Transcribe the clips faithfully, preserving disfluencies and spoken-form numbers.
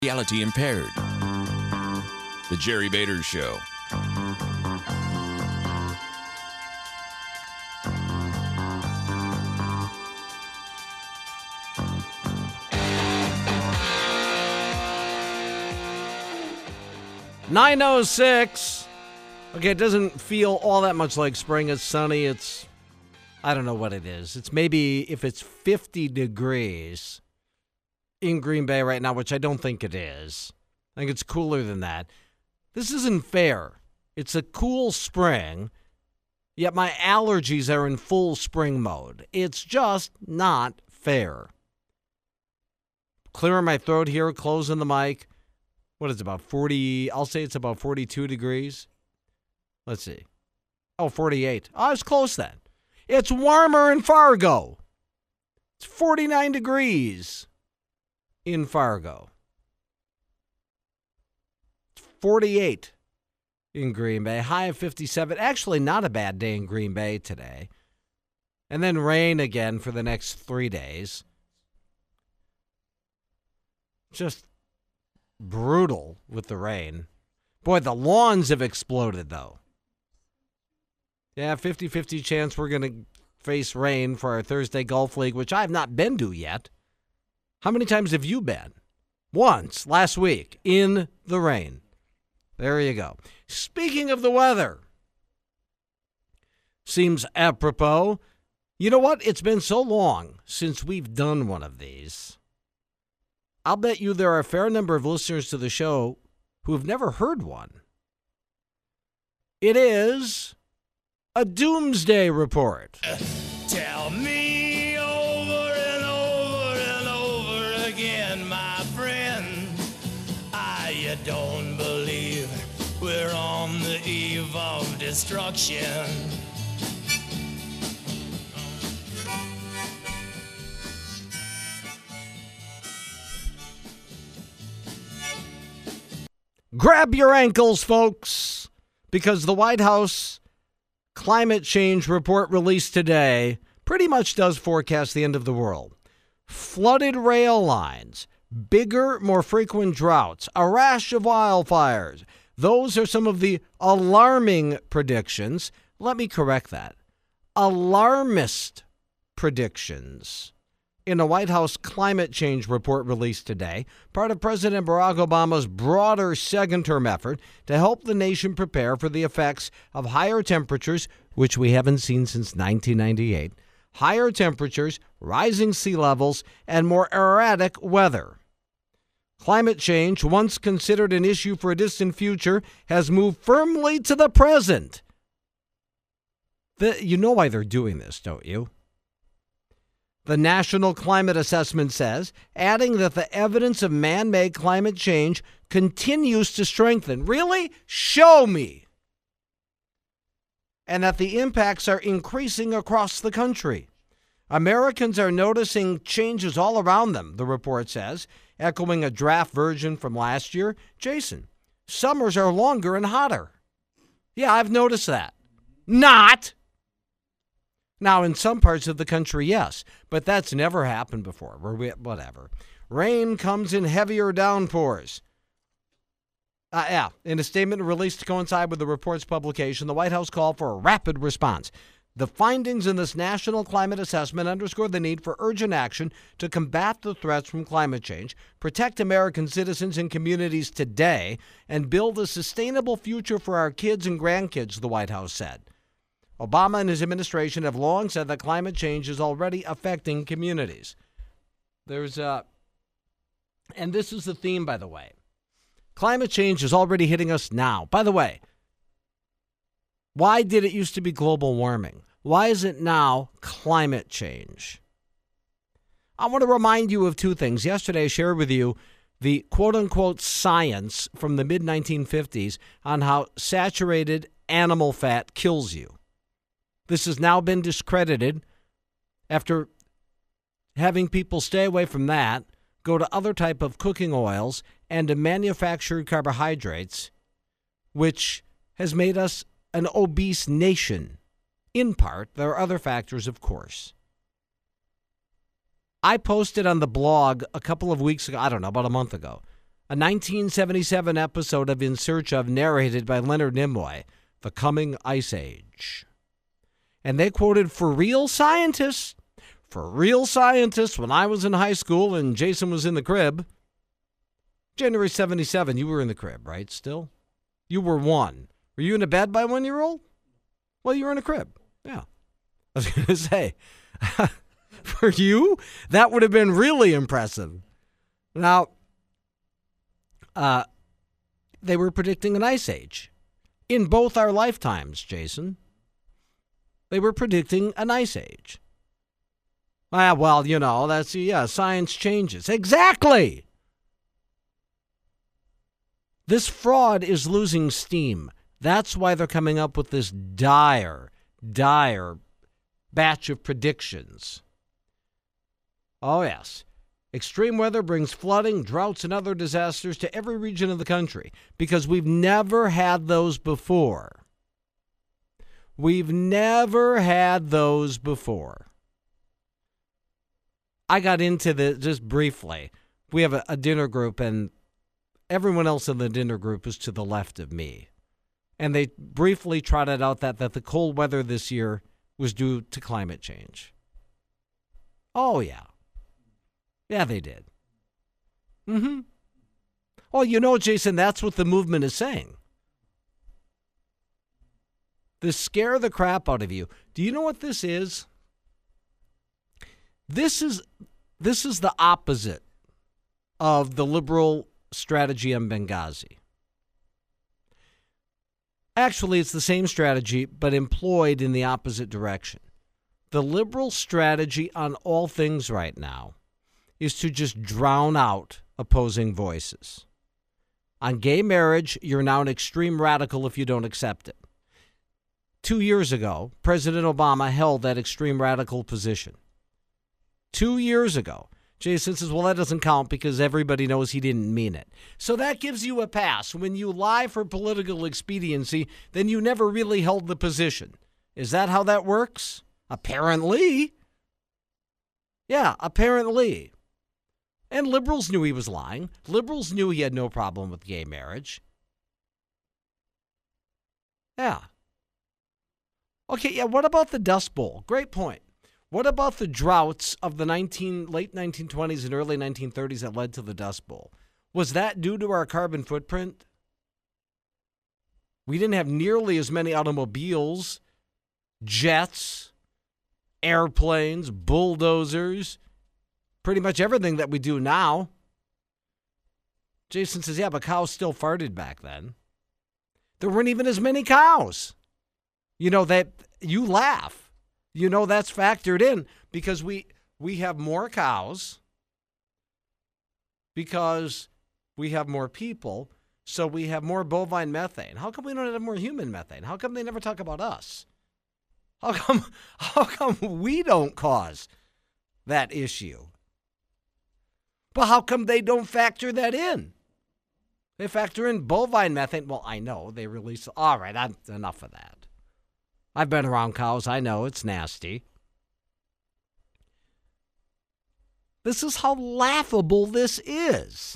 Reality impaired. The Jerry Bader Show. nine oh six. Okay, it doesn't feel all that much like spring. It's sunny. It's, I don't know what it is. It's maybe if it's fifty degrees in Green Bay right now, which I don't think it is. I think it's cooler than that. This isn't fair. It's a cool spring, yet my allergies are in full spring mode. It's just not fair. Clearing my throat here, closing the mic. What is it, about forty? I'll say it's about forty-two degrees. Let's see. Oh, forty-eight. Oh, I was close then. It's warmer in Fargo. It's forty-nine degrees in Fargo. It's forty-eight in Green Bay. High of fifty-seven. Actually, not a bad day in Green Bay today. And then rain again for the next three days. Just brutal with the rain. Boy, the lawns have exploded, though. Yeah, fifty-fifty chance we're going to face rain for our Thursday Golf League, which I have not been to yet. How many times have you been? Once, last week, in the rain. There you go. Speaking of the weather, seems apropos. You know what? It's been so long since we've done one of these. I'll bet you there are a fair number of listeners to the show who have never heard one. It is a doomsday report. Tell me over and over and over again, my friend, I don't believe we're on the eve of destruction. Grab your ankles, folks, because the White House climate change report released today pretty much does forecast the end of the world. Flooded rail lines, bigger, more frequent droughts, a rash of wildfires. Those are some of the alarming predictions. Let me correct that. Alarmist predictions in a White House climate change report released today, part of President Barack Obama's broader second-term effort to help the nation prepare for the effects of higher temperatures, which we haven't seen since nineteen ninety-eight, higher temperatures, rising sea levels, and more erratic weather. Climate change, once considered an issue for a distant future, has moved firmly to the present. The, you know why they're doing this, don't you? The National Climate Assessment says, adding that the evidence of man-made climate change continues to strengthen. Really? Show me. And that the impacts are increasing across the country. Americans are noticing changes all around them, the report says, echoing a draft version from last year. Jason, summers are longer and hotter. Yeah, I've noticed that. Not. Now, in some parts of the country, yes, but that's never happened before. Whatever. Rain comes in heavier downpours. Uh, yeah, in a statement released to coincide with the report's publication, the White House called for a rapid response. The findings in this national climate assessment underscore the need for urgent action to combat the threats from climate change, protect American citizens and communities today, and build a sustainable future for our kids and grandkids, the White House said. Obama and his administration have long said that climate change is already affecting communities. There's a, and this is the theme, by the way. Climate change is already hitting us now. By the way, why did it used to be global warming? Why is it now climate change? I want to remind you of two things. Yesterday, I shared with you the quote-unquote science from the mid nineteen fifties on how saturated animal fat kills you. This has now been discredited after having people stay away from that, go to other type of cooking oils and to manufactured carbohydrates, which has made us an obese nation. In part, there are other factors, of course. I posted on the blog a couple of weeks ago, I don't know, about a month ago, a nineteen seventy-seven episode of In Search Of, narrated by Leonard Nimoy, The Coming Ice Age. And they quoted, for real scientists, for real scientists, when I was in high school and Jason was in the crib. January seventy-seven, you were in the crib, right, still? You were one. Were you in a bed by one year old? Well, you were in a crib. Yeah. I was going to say, for you, that would have been really impressive. Now, uh, they were predicting an ice age in both our lifetimes, Jason. They were predicting an ice age. Ah, well, you know, that's, yeah, science changes. Exactly. This fraud is losing steam. That's why they're coming up with this dire, dire batch of predictions. Oh, yes. Extreme weather brings flooding, droughts, and other disasters to every region of the country because we've never had those before. We've never had those before. I got into the, just briefly, we have a, a dinner group, and everyone else in the dinner group is to the left of me. And they briefly trotted out that, that the cold weather this year was due to climate change. Oh, yeah. Yeah, they did. Mm-hmm. Oh, you know, Jason, that's what the movement is saying. This scare the crap out of you. Do you know what this is? This is this is the opposite of the liberal strategy on Benghazi. Actually, it's the same strategy, but employed in the opposite direction. The liberal strategy on all things right now is to just drown out opposing voices. On gay marriage, you're now an extreme radical if you don't accept it. Two years ago, President Obama held that extreme radical position. Two years ago. Jason says, well, that doesn't count because everybody knows he didn't mean it. So that gives you a pass. When you lie for political expediency, then you never really held the position. Is that how that works? Apparently. Yeah, apparently. And liberals knew he was lying. Liberals knew he had no problem with gay marriage. Yeah. Okay, yeah, what about the Dust Bowl? Great point. What about the droughts of the nineteen, late nineteen twenties and early nineteen thirties that led to the Dust Bowl? Was that due to our carbon footprint? We didn't have nearly as many automobiles, jets, airplanes, bulldozers, pretty much everything that we do now. Jason says, yeah, but cows still farted back then. There weren't even as many cows. You know, that you laugh. You know that's factored in because we we have more cows because we have more people, so we have more bovine methane. How come we don't have more human methane? How come they never talk about us? How come how come we don't cause that issue? But how come they don't factor that in? They factor in bovine methane. Well, I know they release. All right, I'm, enough of that. I've been around cows. I know it's nasty. This is how laughable this is.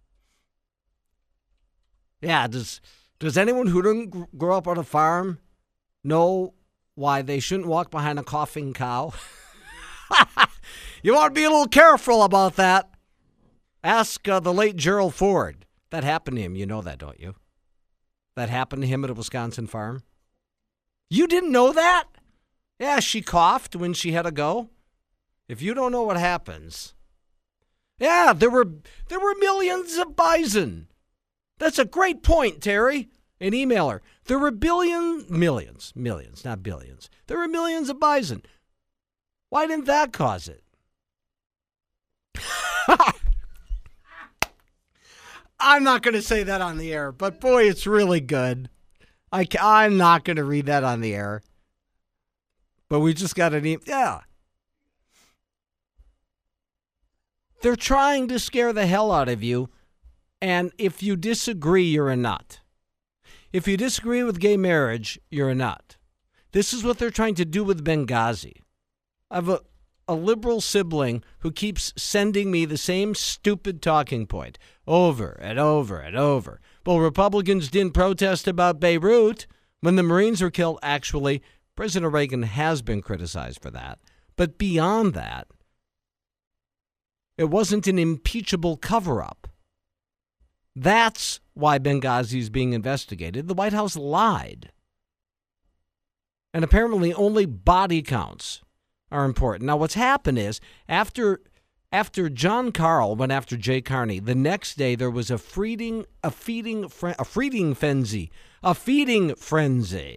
Yeah, does does anyone who didn't grow up on a farm know why they shouldn't walk behind a coughing cow? You want to be a little careful about that. Ask uh, the late Gerald Ford. That happened to him. You know that, don't you? That happened to him at a Wisconsin farm. You didn't know that? Yeah, she coughed when she had to go. If you don't know what happens. Yeah, there were there were millions of bison. That's a great point, Terry. An emailer. There were billions, millions, millions, not billions. There were millions of bison. Why didn't that cause it? I'm not going to say that on the air, but boy, it's really good. I can, I'm not going to read that on the air. But we just got an email. Yeah. They're trying to scare the hell out of you. And if you disagree, you're a nut. If you disagree with gay marriage, you're a nut. This is what they're trying to do with Benghazi. I have a, a liberal sibling who keeps sending me the same stupid talking point over and over and over. Well, Republicans didn't protest about Beirut when the Marines were killed. Actually, President Reagan has been criticized for that. But beyond that, it wasn't an impeachable cover-up. That's why Benghazi is being investigated. The White House lied. And apparently only body counts are important. Now, what's happened is after after John Carl went after Jay Carney, the next day there was a feeding a feeding a feeding frenzy, a feeding frenzy.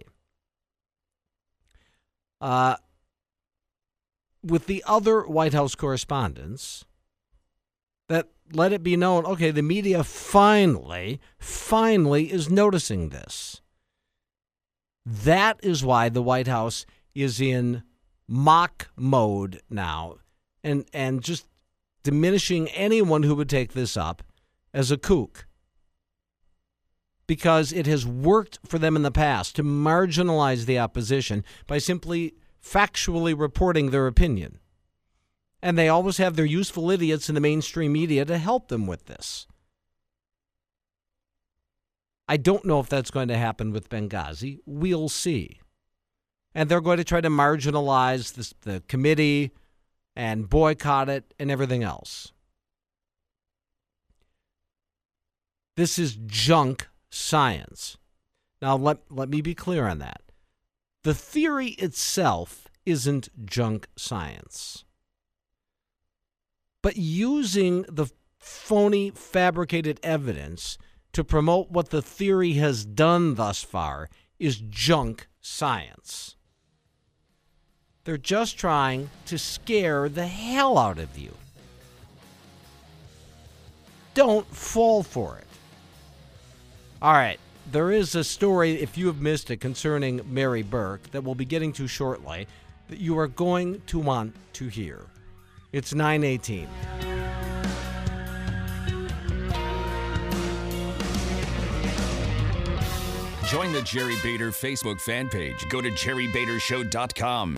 Uh, with the other White House correspondents that let it be known, okay, the media finally, finally is noticing this. That is why the White House is in mock mode now and and just diminishing anyone who would take this up as a kook. Because it has worked for them in the past to marginalize the opposition by simply factually reporting their opinion. And they always have their useful idiots in the mainstream media to help them with this. I don't know if that's going to happen with Benghazi. We'll see. And they're going to try to marginalize this, the committee and boycott it and everything else. This is junk science. Now, let, let me be clear on that. The theory itself isn't junk science. But using the phony, fabricated evidence to promote what the theory has done thus far is junk science. They're just trying to scare the hell out of you. Don't fall for it. All right, there is a story, if you have missed it, concerning Mary Burke that we'll be getting to shortly that you are going to want to hear. It's nine eighteen. Join the Jerry Bader Facebook fan page. Go to jerry bader show dot com.